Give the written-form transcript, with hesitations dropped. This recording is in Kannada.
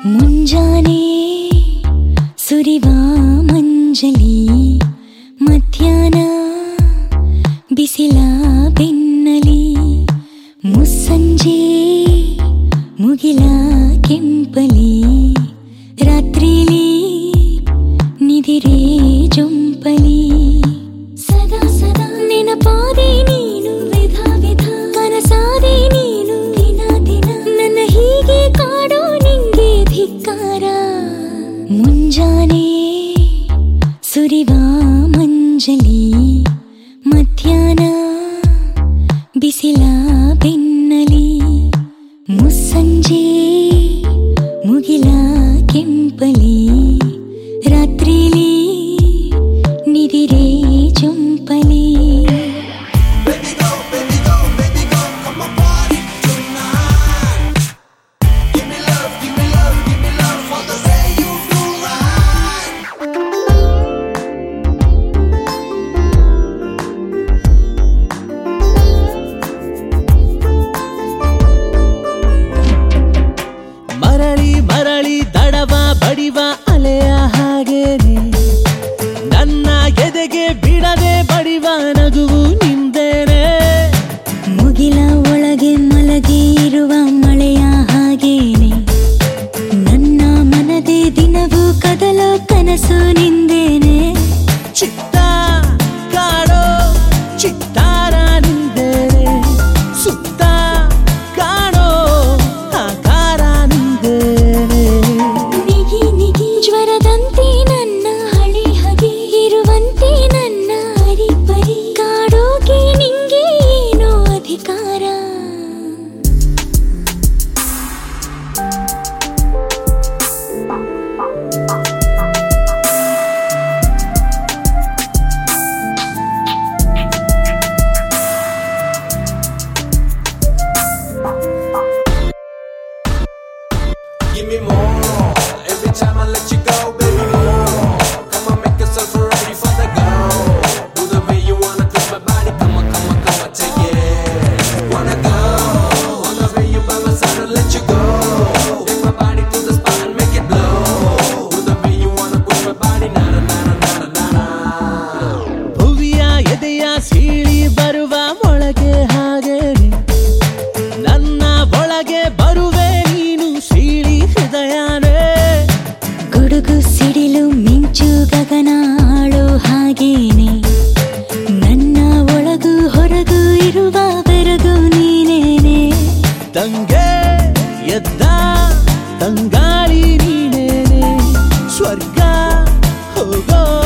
ಮುಂಜಾನೆ ಸುರಿವ ಮಂಜಲಿ ಮಧ್ಯಾಹ್ನ ಬಿಸಿಲ ಬೆನ್ನಲಿ ಮುಸ್ಸಂಜೆ ಮುಗಿಲ ಕೆಂಪಲಿ ರಾತ್ರಿಲಿ ನಿದಿರೆ ಜೊಂಪಲಿ ಸದಾ ಸದಾ ನೆನಪಾದೆ ನೀನು ವಿಧ ವಿಧ ಕನಸಾದೆ ನೀನು ದಿನ ದಿನ ನನ್ನ ಹೀಗೆ ಕಾಡೋ ನಿಂಗೆ ಧಿಕ್ಕಾರ ಮುಂಜಾನೆ ಸುರಿವ ಮಂಜಲಿ ಮಧ್ಯಾಹ್ನ ಬಿಸಿಲ ಬೆನ್ನಲಿ ಮುಸ್ಸಂಜೆ ಮುಗಿಲ ಕೆಂಪಲಿ ರಾತ್ರಿಲಿ ನಿದಿರೆ ಜೊಂಪಲಿ ಮರಳಿ ದಡವ ಬಡಿವ ಅಲೆಯ ಹಾಗೇನೆ ನನ್ನ ಎದೆಗೆ ಬಿಡದೆ ಬಡಿವ ನಗುವು ನಿಂದೇನೆ ಮುಗಿಲ ಒಳಗೆ ಮಲಗಿ ಇರುವ ಮಳೆಯ ಹಾಗೇನೆ ನನ್ನ ಮನದೇ ದಿನವೂ ಕದಲೋ ಕನಸು ನಿಂದೇನೆ ಚಿತ್ತ ಕಾಡೋ ಚಿತ್ತಾರ ನಿಂದೇನೆ ಸುತ್ತ ಕಾಣೋ ಆಕಾರ ನಿಂದೇನೆ ನಿಗಿ ನಿಗಿ ಜ್ವರದಂತೆ ನನ್ನ ಹಳಿ ಹಗೆ ಇರುವಂತೆ ನನ್ನ ಹರಿಪರಿ ಕಾಡೋಕೆ ನಿಂಗೆ ಏನೋ ಅಧಿಕಾರ Give me more. Every time I let you go, baby, more. Come on, make yourself ready for the go. Do the way you wanna twist my body. Come on, take it. Wanna go. On the way you by my side and let you go. Take my body to the spot and make it blow. Do the way you wanna push my body. Nada, nada, nada, nada. ಭುವಿಯ ಎದೆಯ ಸೀಳಿ ಬರುವ ಮೊಳಗೆ ಹಾಗೇನೆ ನನ್ನ ಒಳಗೆ ಬರುವೆ ನೀನು ಸೀಳಿ ಹೃದಯನೇ ಗುಡುಗು ಸಿಡಿಲು ಮಿಂಚು ಗಗನ ಆಳೋ ಹಾಗೇನೆ ನನ್ನ ಒಳಗು ಹೊರಗು ಇರುವ ಬೆರಗು ನೀನೇನೆ ತಂಗೆ ಎದ್ದ ತಂಗಾಳಿ ನೀನೇನೆ ಸ್ವರ್ಗ ಹೋಗೋ